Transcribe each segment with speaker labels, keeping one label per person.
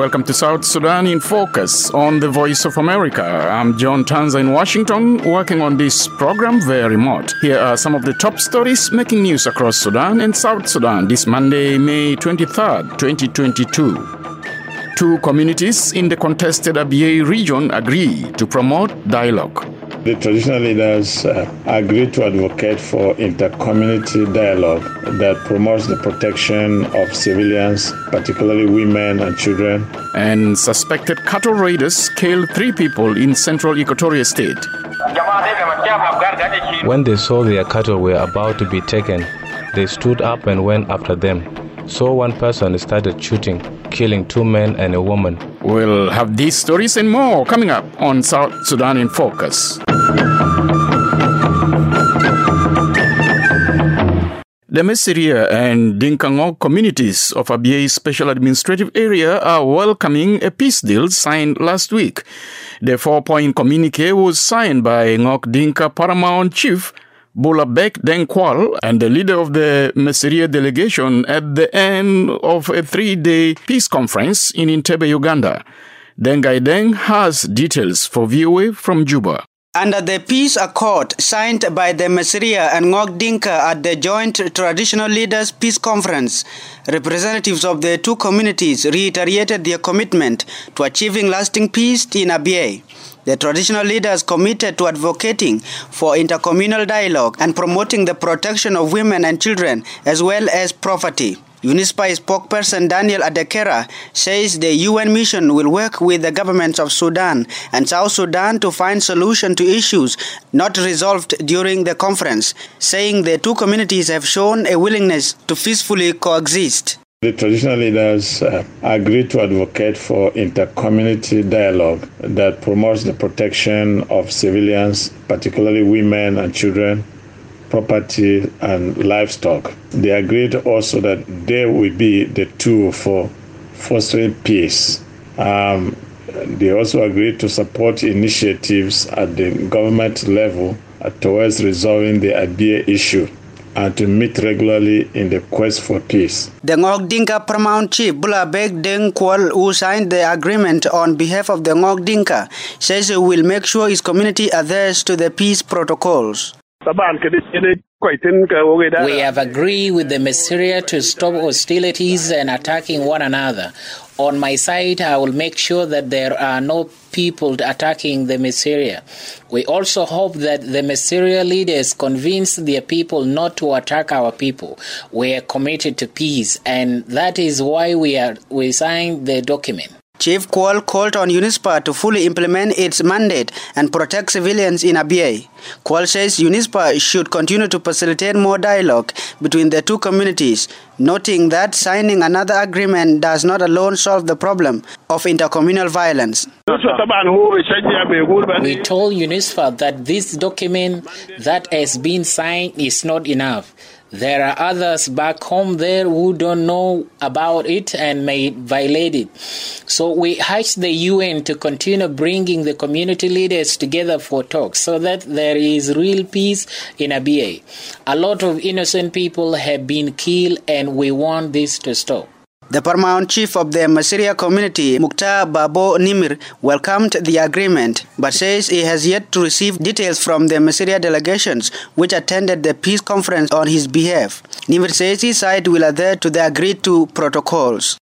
Speaker 1: welcome to South Sudan in Focus on the Voice of America. I'm John Tanza in Washington, working on this program via remote. Here are some of the top stories making news across Sudan and South Sudan this Monday, May 23rd, 2022. Two communities in the contested Abyei region agree to promote dialogue.
Speaker 2: The traditional leaders agreed to advocate for inter-community dialogue that promotes the protection of civilians, particularly women and children.
Speaker 1: And suspected cattle raiders killed 3 people in central Equatoria State.
Speaker 3: When they saw their cattle were about to be taken, they stood up and went after them. So one person started shooting, killing 2 men and a woman.
Speaker 1: We'll have these stories and more coming up on South Sudan in Focus. The Mesiria and Dinkangok communities of Abyei Special Administrative Area are welcoming a peace deal signed last week. The 4-point communique was signed by Ngok Dinka Paramount Chief Bulabek Dengkwal and the leader of the Mesiria delegation at the end of a 3-day peace conference in Entebbe, Uganda. Dengai Deng has details for VOA from Juba.
Speaker 4: Under the peace accord signed by the Mesiria and Ngok Dinka at the joint traditional leaders peace conference, representatives of the two communities reiterated their commitment to achieving lasting peace in Abyei. The traditional leaders committed to advocating for intercommunal dialogue and promoting the protection of women and children as well as property. UNISPA spokesperson Daniel Adekera says the UN mission will work with the governments of Sudan and South Sudan to find solution to issues not resolved during the conference, saying the two communities have shown a willingness to peacefully coexist.
Speaker 2: The traditional leaders agreed to advocate for inter-community dialogue that promotes the protection of civilians, particularly women and children, property and livestock. They agreed also that they will be the tool for fostering peace. They also agreed to support initiatives at the government level towards resolving the Abyei issue and to meet regularly in the quest for peace.
Speaker 4: The Ngok Dinka Paramount Chief Bulabek Dengkwal, who signed the agreement on behalf of the Ngok Dinka, says he will make sure his community adheres to the peace protocols.
Speaker 5: We have agreed with the Mesiria to stop hostilities and attacking one another. On my side, I will make sure that there are no people attacking the Mesiria. We also hope that the Mesiria leaders convince their people not to attack our people. We are committed to peace, and that is why we signed the document.
Speaker 4: Chief Kwal called on UNISPA to fully implement its mandate and protect civilians in Abyei. Kwal says UNISPA should continue to facilitate more dialogue between the two communities, noting that signing another agreement does not alone solve the problem of intercommunal violence.
Speaker 5: We told UNISPA that this document that has been signed is not enough. There are others back home there who don't know about it and may violate it. So we ask the UN to continue bringing the community leaders together for talks so that there is real peace in Abyei. A lot of innocent people have been killed and we want this to stop.
Speaker 4: The Paramount Chief of the Mesiria community, Mukhtar Babo Nimir, welcomed the agreement, but says he has yet to receive details from the Mesiria delegations which attended the peace conference on his behalf. Nimir says his side will adhere to the agreed-to protocols.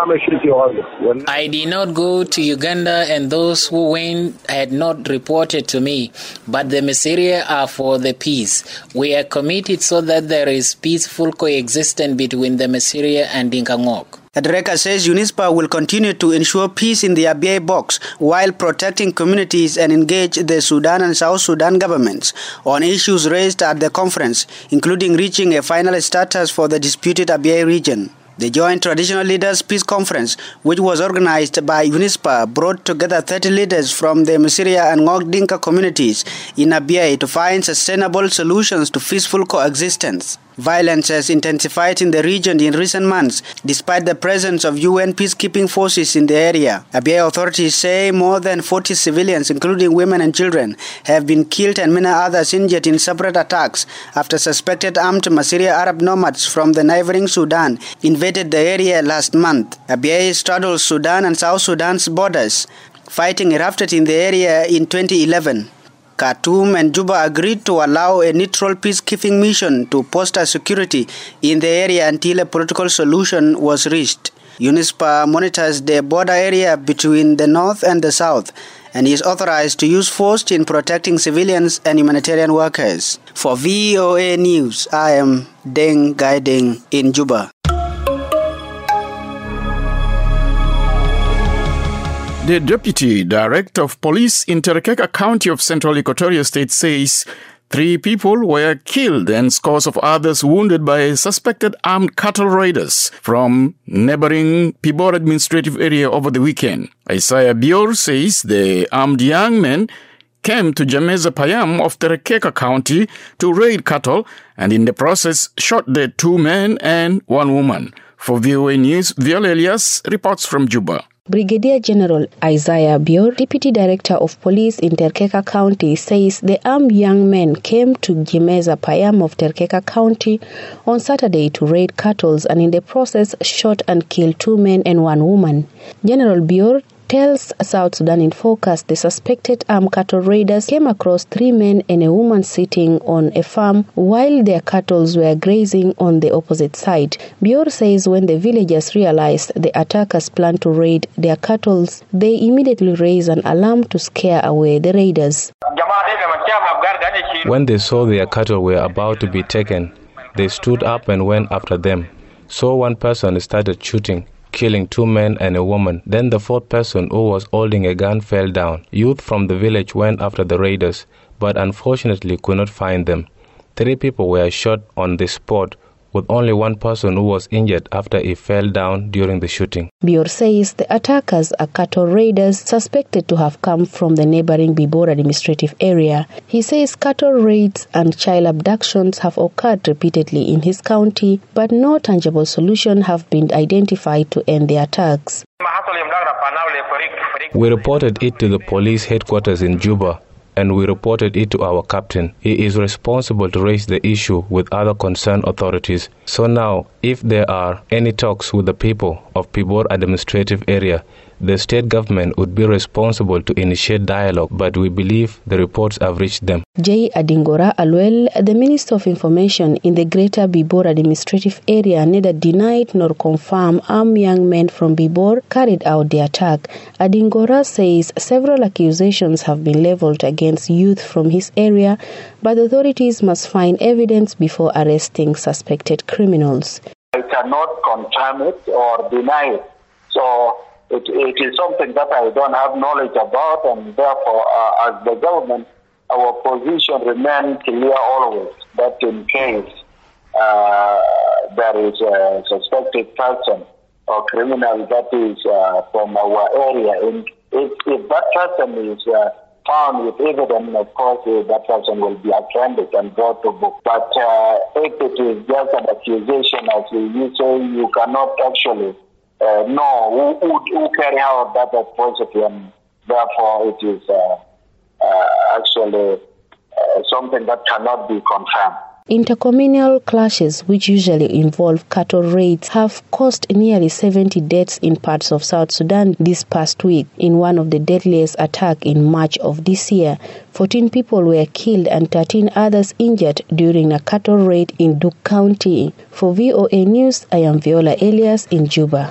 Speaker 5: I did not go to Uganda and those who went had not reported to me, but the Mesiria are for the peace. We are committed so that there is peaceful coexistence between the Mesiria and Dinkangok.
Speaker 4: Adreka says UNISPA will continue to ensure peace in the Abyei box while protecting communities and engage the Sudan and South Sudan governments on issues raised at the conference, including reaching a final status for the disputed Abyei region. The Joint Traditional Leaders Peace Conference, which was organized by UNISPA, brought together 30 leaders from the Mesiria and Ngok Dinka communities in Abyei to find sustainable solutions to peaceful coexistence. Violence has intensified in the region in recent months, despite the presence of UN peacekeeping forces in the area. Abyei authorities say more than 40 civilians, including women and children, have been killed and many others injured in separate attacks after suspected armed Masirya Arab nomads from the neighboring Sudan invaded the area last month. Abyei straddles Sudan and South Sudan's borders. Fighting erupted in the area in 2011. Khartoum and Juba agreed to allow a neutral peacekeeping mission to foster security in the area until a political solution was reached. UNISPA monitors the border area between the north and the south and is authorized to use force in protecting civilians and humanitarian workers. For VOA News, I am Deng Gaideng in Juba.
Speaker 1: The Deputy Director of Police in Terekeka County of Central Equatoria State says 3 people were killed and scores of others wounded by suspected armed cattle raiders from neighboring Pibor administrative area over the weekend. Isaiah Bior says the armed young men came to Jameza Payam of Terekeka County to raid cattle and in the process shot the 2 men and 1 woman. For VOA News, Viola Elias reports from Juba.
Speaker 6: Brigadier General Isaiah Bior, Deputy Director of Police in Terekeka County, says the armed young men came to Jameza Payam of Terekeka County on Saturday to raid cattle and in the process shot and killed 2 men and 1 woman. General Bior tells South Sudan in Focus the suspected armed cattle raiders came across 3 men and a woman sitting on a farm while their cattle were grazing on the opposite side. Bior says when the villagers realized the attackers planned to raid their cattle, they immediately raised an alarm to scare away the raiders.
Speaker 3: When they saw their cattle were about to be taken, they stood up and went after them. So one person started shooting, killing 2 men and a woman. Then the 4th person who was holding a gun fell down. Youth from the village went after the raiders, but unfortunately could not find them. 3 people were shot on the spot, with only 1 person who was injured after he fell down during the shooting.
Speaker 6: Bior says the attackers are cattle raiders suspected to have come from the neighboring Pibor administrative area. He says cattle raids and child abductions have occurred repeatedly in his county, but no tangible solution have been identified to end the attacks.
Speaker 3: We reported it to the police headquarters in Juba, and we reported it to our captain. He is responsible to raise the issue with other concerned authorities. So now, if there are any talks with the people of Pibor administrative area, the state government would be responsible to initiate dialogue, but we believe the reports have reached them.
Speaker 6: J. Adingora Aluel, the Minister of Information in the Greater Pibor administrative area, neither denied nor confirmed armed young men from Pibor carried out the attack. Adingora says several accusations have been leveled against youth from his area, but authorities must find evidence before arresting suspected criminals.
Speaker 7: I cannot confirm it or deny it. So it is something that I don't have knowledge about, and therefore, as the government, our position remains clear always, that in case there is a suspected person or criminal that is from our area, and if that person is found with evidence, of course, that person will be apprehended and brought to book. But if it is just an accusation, as you say, you cannot actually know who carry out that atrocity, and therefore it is actually something that cannot be confirmed.
Speaker 6: Intercommunal clashes, which usually involve cattle raids, have caused nearly 70 deaths in parts of South Sudan this past week. In one of the deadliest attacks in March of this year, 14 people were killed and 13 others injured during a cattle raid in Duke County. For VOA News, I am Viola Elias in Juba.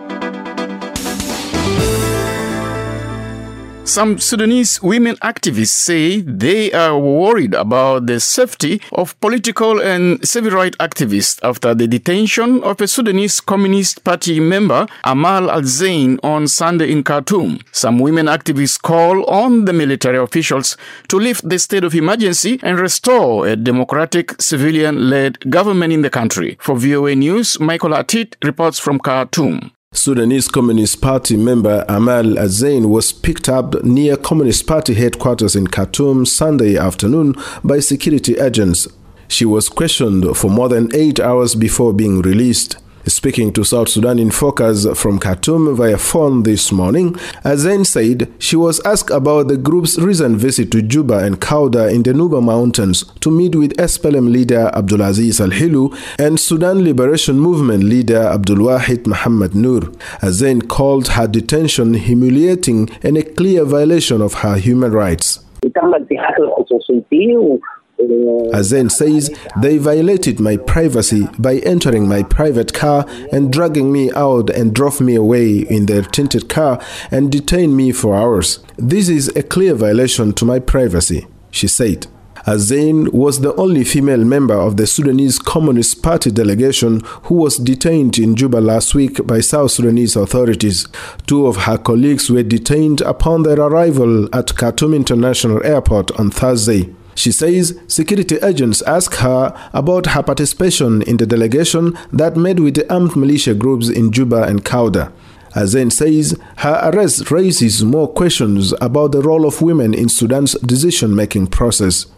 Speaker 1: Some Sudanese women activists say they are worried about the safety of political and civil rights activists after the detention of a Sudanese Communist Party member, Amal Al-Zain, on Sunday in Khartoum. Some women activists call on the military officials to lift the state of emergency and restore a democratic, civilian-led government in the country. For VOA News, Michael Atit reports from Khartoum.
Speaker 8: Sudanese Communist Party member Amal Al-Zain was picked up near Communist Party headquarters in Khartoum Sunday afternoon by security agents. She was questioned for more than 8 hours before being released. Speaking to South Sudan in Focus from Khartoum via phone this morning, Azain said she was asked about the group's recent visit to Juba and Kauda in the Nuba Mountains to meet with SPLM leader Abdulaziz Al-Hilu and Sudan Liberation Movement leader Abdul Wahid Muhammad Nur. Azain called her detention humiliating and a clear violation of her human rights. Azain says they violated my privacy by entering my private car and dragging me out and drove me away in their tinted car and detained me for hours. This is a clear violation to my privacy, she said. Azain was the only female member of the Sudanese Communist Party delegation who was detained in Juba last week by South Sudanese authorities. 2 of her colleagues were detained upon their arrival at Khartoum International Airport on Thursday. She says security agents asked her about her participation in the delegation that met with the armed militia groups in Juba and Kauda. Azain says her arrest raises more questions about the role of women in Sudan's decision-making process.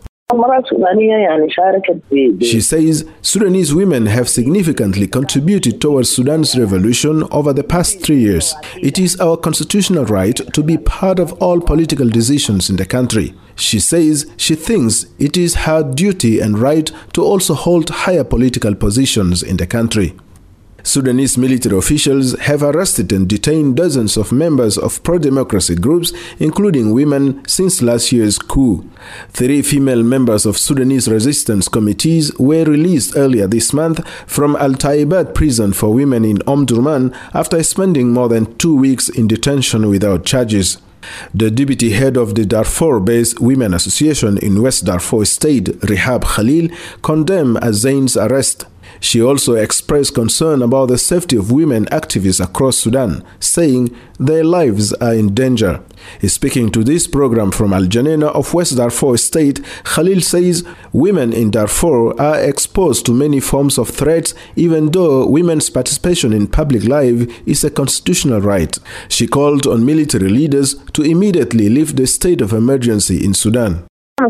Speaker 8: She says Sudanese women have significantly contributed towards Sudan's revolution over the past 3 years. It is our constitutional right to be part of all political decisions in the country. She says she thinks it is her duty and right to also hold higher political positions in the country. Sudanese military officials have arrested and detained dozens of members of pro-democracy groups, including women, since last year's coup. 3 female members of Sudanese resistance committees were released earlier this month from Al-Taibat prison for women in Omdurman after spending more than 2 weeks in detention without charges. The deputy head of the Darfur-based Women Association in West Darfur State, Rihab Khalil, condemned Azain's arrest. She also expressed concern about the safety of women activists across Sudan, saying their lives are in danger. Speaking to this program from Al Janena of West Darfur State, Khalil says women in Darfur are exposed to many forms of threats, even though women's participation in public life is a constitutional right. She called on military leaders to immediately lift the state of emergency in Sudan.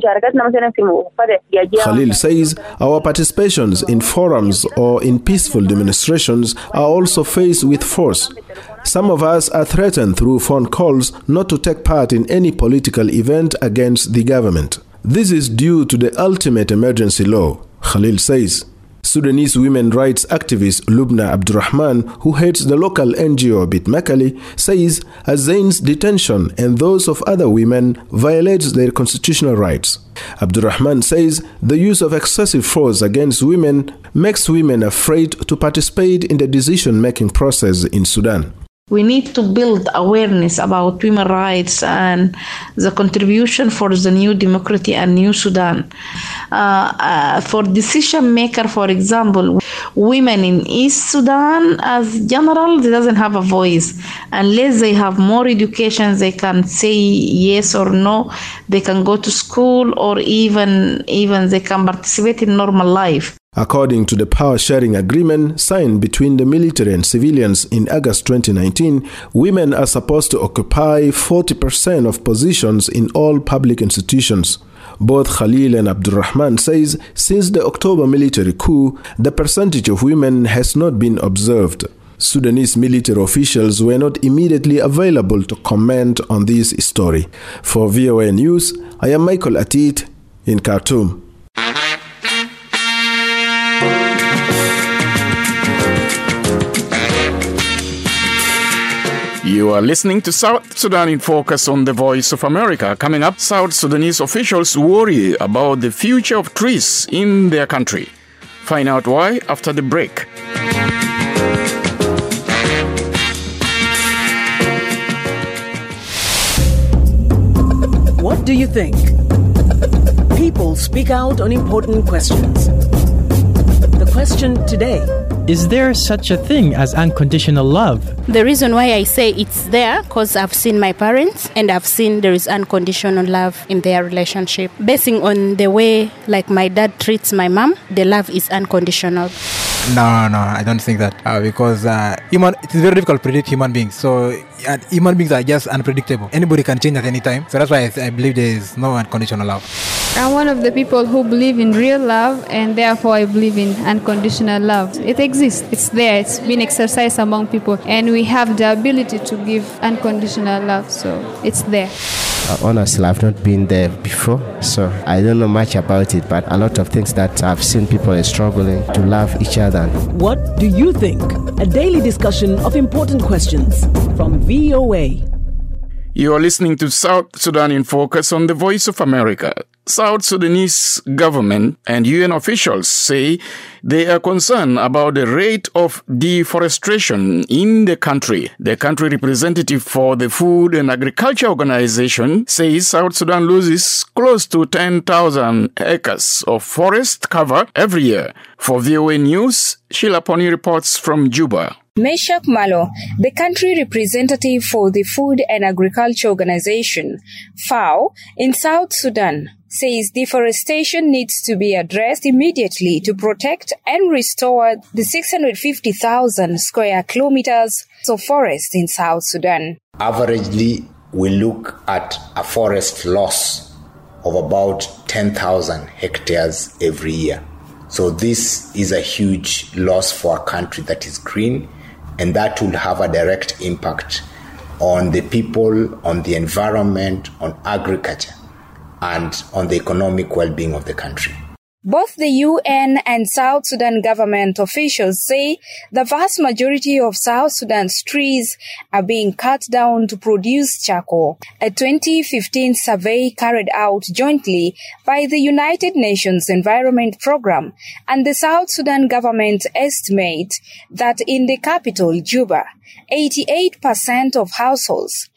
Speaker 8: Khalil says our participations in forums or in peaceful demonstrations are also faced with force. Some of us are threatened through phone calls not to take part in any political event against the government. This is due to the ultimate emergency law, Khalil says. Sudanese women rights activist Lubna Abdurrahman, who heads the local NGO Bit Makali, says Azain's detention and those of other women violates their constitutional rights. Abdurrahman says the use of excessive force against women makes women afraid to participate in the decision-making process in Sudan.
Speaker 9: We need to build awareness about women's rights and the contribution for the new democracy and new Sudan. For decision maker, for example, women in East Sudan, as general, they doesn't have a voice. Unless they have more education, they can say yes or no. They can go to school, or even they can participate in normal life.
Speaker 8: According to the power-sharing agreement signed between the military and civilians in August 2019, women are supposed to occupy 40% of positions in all public institutions. Both Khalil and Abdurrahman says since the October military coup, the percentage of women has not been observed. Sudanese military officials were not immediately available to comment on this story. For VOA News, I am Michael Atit in Khartoum.
Speaker 1: You are listening to South Sudan in Focus on the Voice of America. Coming up, South Sudanese officials worry about the future of trees in their country. Find out why after the break.
Speaker 10: What do you think? People speak out on important questions. The question today:
Speaker 11: is there such a thing as unconditional love?
Speaker 12: The reason why I say it's there, because I've seen my parents and I've seen there is unconditional love in their relationship. Basing on the way like my dad treats my mom, the love is unconditional.
Speaker 13: No, I don't think that. Because it is very difficult to predict human beings. So human beings are just unpredictable. Anybody can change at any time. So that's why I believe there is no unconditional love.
Speaker 14: I'm one of the people who believe in real love, and therefore I believe in unconditional love. It exists. It's there. It's been exercised among people, and we have the ability to give unconditional love, so it's there.
Speaker 15: Honestly, I've not been there before, so I don't know much about it, but a lot of things that I've seen people are struggling to love each other.
Speaker 10: What do you think? A daily discussion of important questions from VOA.
Speaker 1: You are listening to South Sudan in Focus on the Voice of America. South Sudanese government and UN officials say they are concerned about the rate of deforestation in the country. The country representative for the Food and Agriculture Organization says South Sudan loses close to 10,000 acres of forest cover every year. For VOA News, Sheila Pony reports from Juba.
Speaker 16: Meshak Malo, the country representative for the Food and Agriculture Organization, FAO, in South Sudan, says deforestation needs to be addressed immediately to protect and restore the 650,000 square kilometers of forest in South Sudan.
Speaker 17: Averagely, we look at a forest loss of about 10,000 hectares every year. So this is a huge loss for a country that is green, and that will have a direct impact on the people, on the environment, on agriculture, and on the economic well-being of the country.
Speaker 16: Both the UN and South Sudan government officials say the vast majority of South Sudan's trees are being cut down to produce charcoal. A 2015 survey carried out jointly by the United Nations Environment Programme and the South Sudan government estimate that in the capital, Juba, 88% of households,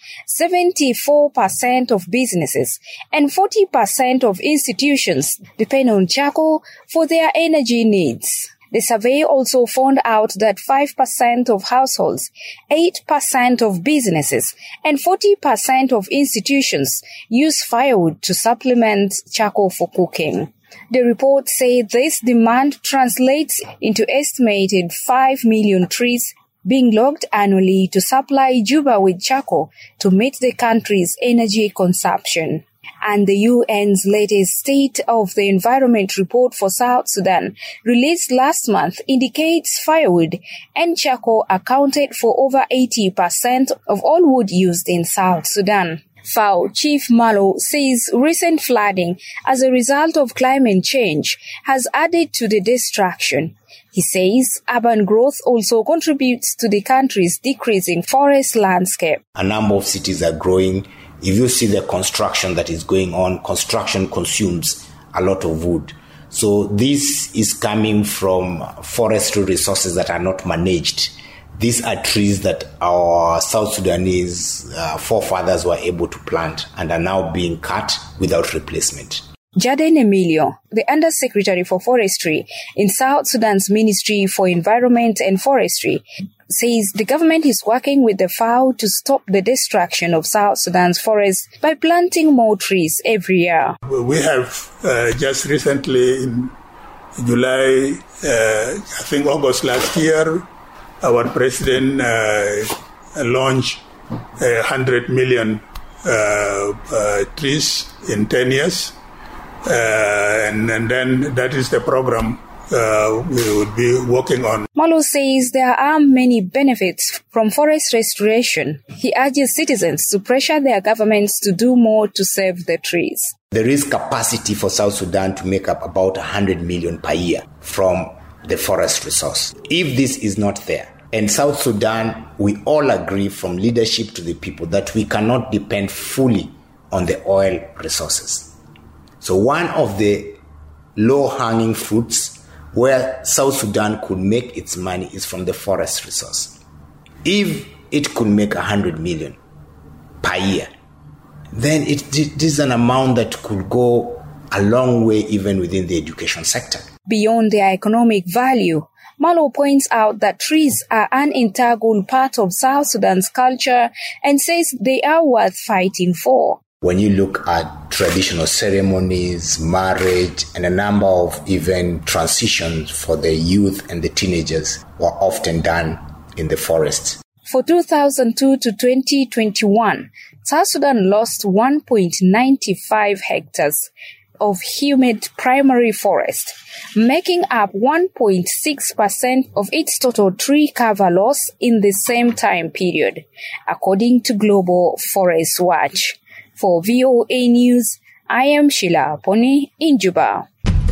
Speaker 16: 74% of businesses, and 40% of institutions depend on charcoal for their energy needs. The survey also found out that 5% of households, 8% of businesses, and 40% of institutions use firewood to supplement charcoal for cooking. The report said this demand translates into estimated 5 million trees being logged annually to supply Juba with charcoal to meet the country's energy consumption. And the UN's latest State of the Environment report for South Sudan, released last month, indicates firewood and charcoal accounted for over 80% of all wood used in South Sudan. FAO Chief Malo says recent flooding as a result of climate change has added to the destruction. He says urban growth also contributes to the country's decreasing forest landscape.
Speaker 17: A number of cities are growing. If you see the construction that is going on, construction consumes a lot of wood. So this is coming from forestry resources that are not managed. These are trees that our South Sudanese forefathers were able to plant and are now being cut without replacement.
Speaker 16: Jaden Emilio, the Undersecretary for Forestry in South Sudan's Ministry for Environment and Forestry, says the government is working with the FAO to stop the destruction of South Sudan's forests by planting more trees every year.
Speaker 18: We have just recently in July, I think August last year, our president launched 100 million trees in 10 years. And then that is the program we would be working on.
Speaker 16: Malo says there are many benefits from forest restoration. He urges citizens to pressure their governments to do more to save the trees.
Speaker 17: There is capacity for South Sudan to make up about 100 million per year from the forest resource. If this is not there, in South Sudan, we all agree from leadership to the people that we cannot depend fully on the oil resources. So one of the low-hanging fruits where South Sudan could make its money is from the forest resource. If it could make 100 million per year, then it is an amount that could go a long way even within the education sector.
Speaker 16: Beyond their economic value, Malo points out that trees are an integral part of South Sudan's culture and says they are worth fighting for.
Speaker 17: When you look at traditional ceremonies, marriage, and a number of even transitions for the youth and the teenagers were often done in the forest.
Speaker 16: For 2002 to 2021, South Sudan lost 1.95 hectares of humid primary forest, making up 1.6% of its total tree cover loss in the same time period, according to Global Forest Watch. For VOA News, I am Sheila Poni in Juba.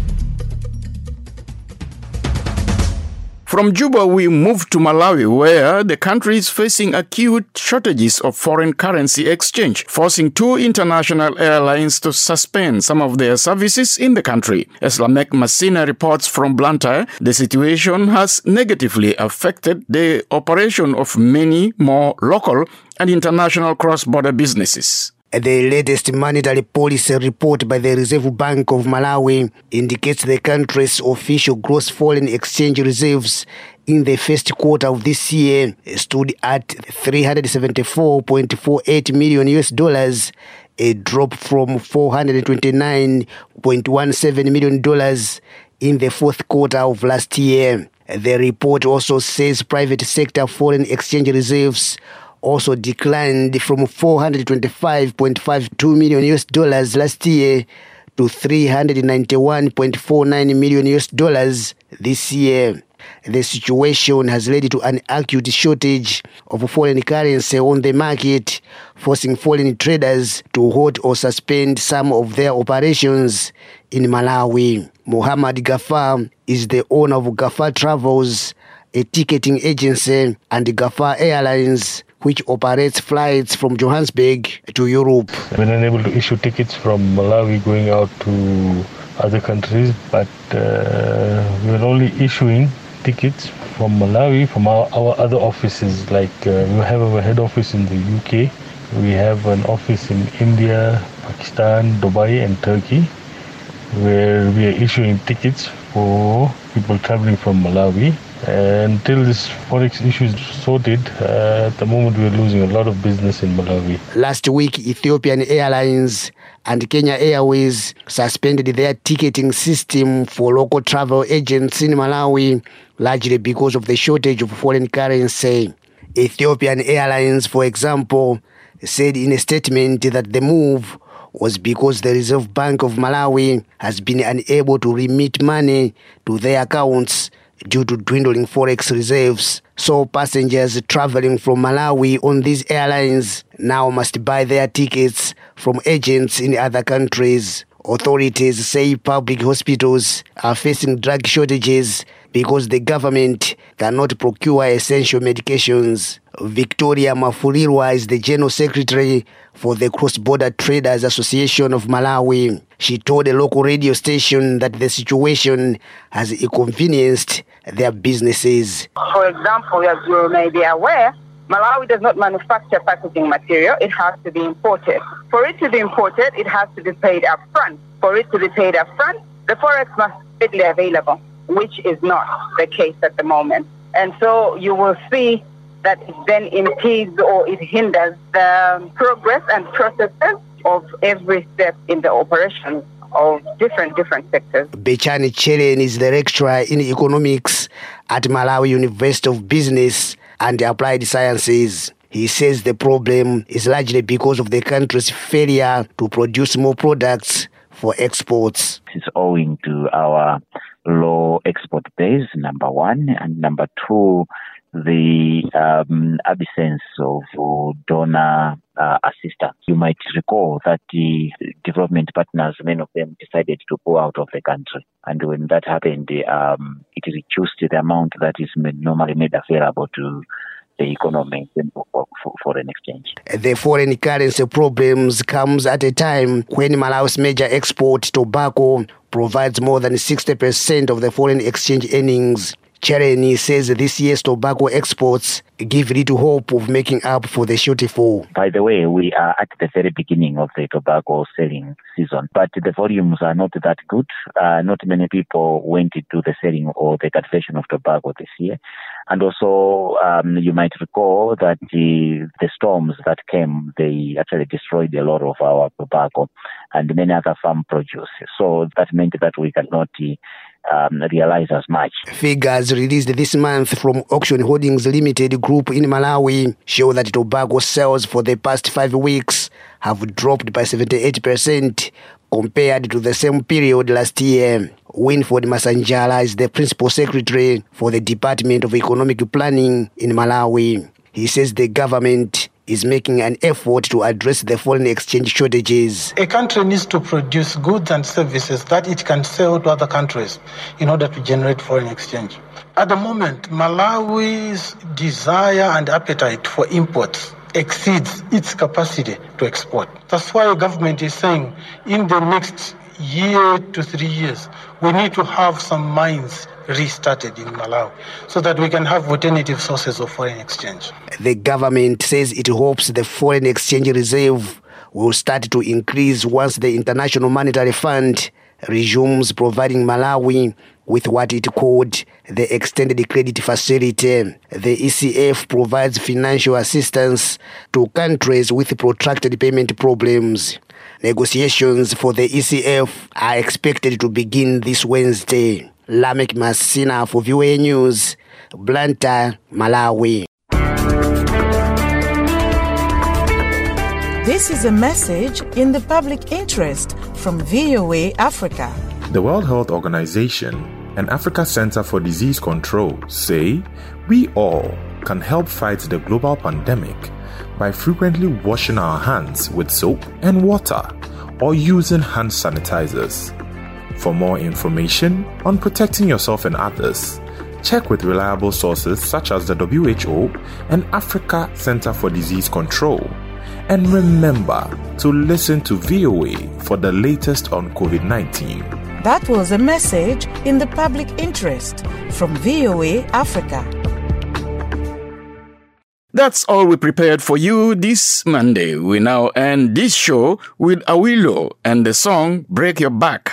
Speaker 1: From Juba, we move to Malawi, where the country is facing acute shortages of foreign currency exchange, forcing 2 international airlines to suspend some of their services in the country. As Lamek Masina reports from Blantyre, the situation has negatively affected the operation of many more local and international cross-border businesses.
Speaker 19: The latest monetary policy report by the Reserve Bank of Malawi indicates the country's official gross foreign exchange reserves in the first quarter of this year stood at $374.48 million, a drop from $429.17 million in the fourth quarter of last year. The report also says private sector foreign exchange reserves also declined from $425.52 million last year to $391.49 million this year. The situation has led to an acute shortage of foreign currency on the market, forcing foreign traders to halt or suspend some of their operations in Malawi. Muhammad Gafar is the owner of Gafar Travels, a ticketing agency, and Gafar Airlines, which operates flights from Johannesburg to Europe.
Speaker 20: We're not able to issue tickets from Malawi going out to other countries, but we're only issuing tickets from Malawi from our other offices. Like we have our head office in the UK, we have an office in India, Pakistan, Dubai and Turkey, where we are issuing tickets for people traveling from Malawi. Until this forex issue is sorted, at the moment we are losing a lot of business in Malawi.
Speaker 19: Last week, Ethiopian Airlines and Kenya Airways suspended their ticketing system for local travel agents in Malawi, largely because of the shortage of foreign currency. Ethiopian Airlines, for example, said in a statement that the move was because the Reserve Bank of Malawi has been unable to remit money to their accounts due to dwindling forex reserves. So passengers traveling from Malawi on these airlines now must buy their tickets from agents in other countries. Authorities say public hospitals are facing drug shortages because the government cannot procure essential medications. Victoria Mafulirwa is the General Secretary for the Cross-Border Traders Association of Malawi. She told a local radio station that the situation has inconvenienced their businesses.
Speaker 21: For example, as you may be aware, Malawi does not manufacture packaging material. It has to be imported. For it to be imported, it has to be paid up front. For it to be paid up front, the forex must be readily available, which is not the case at the moment. And so you will see that it then impedes or it hinders the progress and processes of every step in the operation of different sectors.
Speaker 19: Bechani Chelen is the lecturer in economics at Malawi University of Business and Applied Sciences. He says the problem is largely because of the country's failure to produce more products for exports.
Speaker 22: It's owing to our low export base, number one, and number two, the absence of donor assistance. You might recall that the development partners, many of them decided to go out of the country. And when that happened, it reduced the amount that is normally made available to the economy for foreign exchange.
Speaker 19: The foreign currency problems comes at a time when Malawi's major export, tobacco, provides more than 60% of the foreign exchange earnings. Chereni says this year's tobacco exports give little hope of making up for the shortfall.
Speaker 22: By the way, we are at the very beginning of the tobacco selling season, but the volumes are not that good. Not many people went into the selling or the cultivation of tobacco this year. And also, you might recall that the storms that came, they actually destroyed a lot of our tobacco and many other farm produce. So that meant that we cannot realize as much.
Speaker 19: Figures released this month from Auction Holdings Limited Group in Malawi show that tobacco sales for the past 5 weeks have dropped by 78%, compared to the same period last year. Winford Masanjala is the Principal Secretary for the Department of Economic Planning in Malawi. He says the government is making an effort to address the foreign exchange shortages.
Speaker 2: A country needs to produce goods and services that it can sell to other countries in order to generate foreign exchange. At the moment, Malawi's desire and appetite for imports exceeds its capacity to export. That's why the government is saying in the next year to 3 years, we need to have some mines restarted in Malawi so that we can have alternative sources of foreign exchange.
Speaker 19: The government says it hopes the foreign exchange reserve will start to increase once the International Monetary Fund resumes providing Malawi with what it called the Extended Credit Facility. The ECF provides financial assistance to countries with protracted payment problems. Negotiations for the ECF are expected to begin this Wednesday. Lamek Masina for VOA News, Blantyre, Malawi.
Speaker 5: This is a message in the public interest from VOA Africa.
Speaker 23: The World Health Organization and Africa Center for Disease Control say we all can help fight the global pandemic by frequently washing our hands with soap and water or using hand sanitizers. For more information on protecting yourself and others, check with reliable sources such as the WHO and Africa Center for Disease Control. And remember to listen to VOA for the latest on COVID-19.
Speaker 5: That was a message in the public interest from VOA Africa.
Speaker 1: That's all we prepared for you this Monday. We now end this show with Awilo and the song Break Your Back.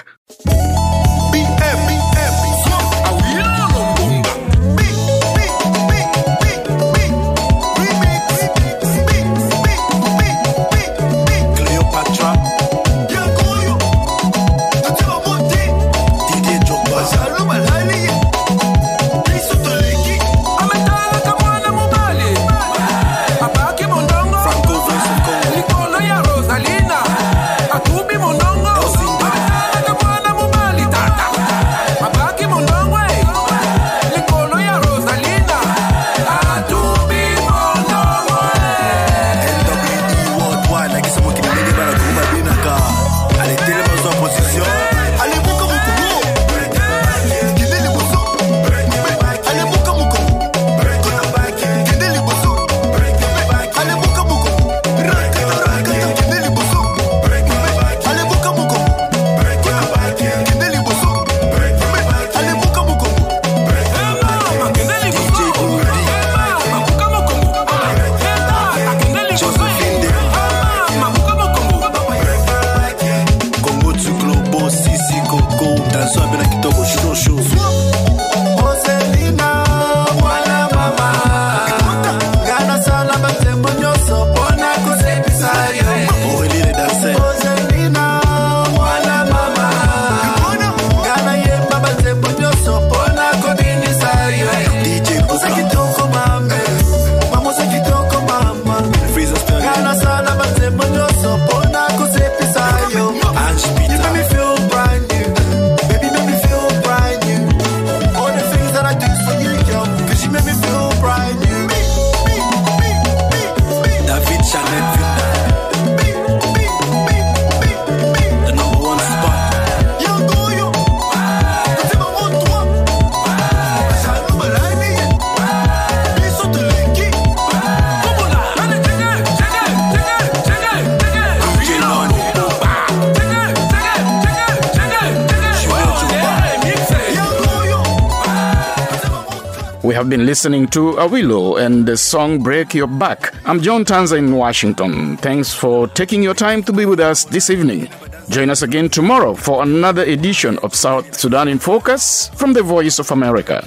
Speaker 1: We have been listening to Awilo and the song Break Your Back. I'm John Tanza in Washington. Thanks for taking your time to be with us this evening. Join us again tomorrow for another edition of South Sudan in Focus from the Voice of America.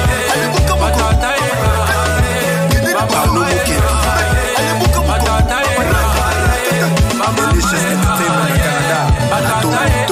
Speaker 24: Matata
Speaker 3: Entertainment Canada.